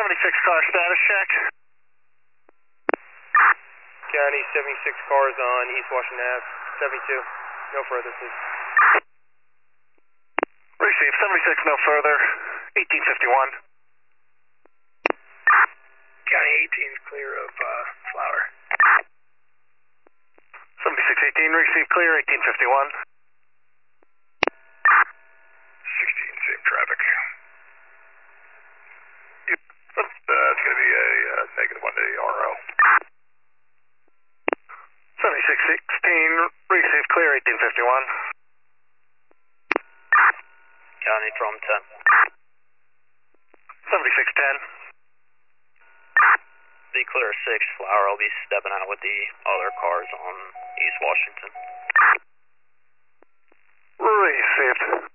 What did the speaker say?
car status check. County, 76 cars on East Washington Ave, 72. No further, please. Receive 76, no further. 1851. County 18 is clear of Flower. 7618, receive clear, 1851. 16, same traffic. Yep, it's going to be a -1 to the RO. 7616, receive clear, 1851. County from 10. 7610. Be clear 6, Flower. I'll be stepping out with the other cars on East Washington. Received.